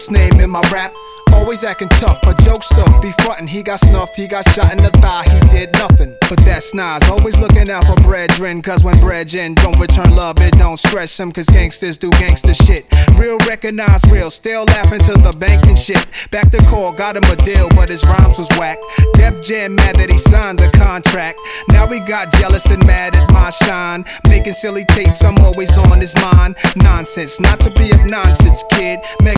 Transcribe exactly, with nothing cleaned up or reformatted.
God's name in my rap. Always acting tough, a jokester, be frontin'. He got snuff, he got shot in the thigh, he did nothing. But that's Nas, always looking out for brethren. Cause when brethren don't return love, it don't stress him. Cause gangsters do gangster shit. Real recognize real, still laughing to the bank and shit. Back to call, got him a deal, but his rhymes was whack. Def Jam mad that he signed the contract. Now he got jealous and mad at my shine. Making silly tapes, I'm always on his mind. Nonsense, not to be obnoxious, kid. Make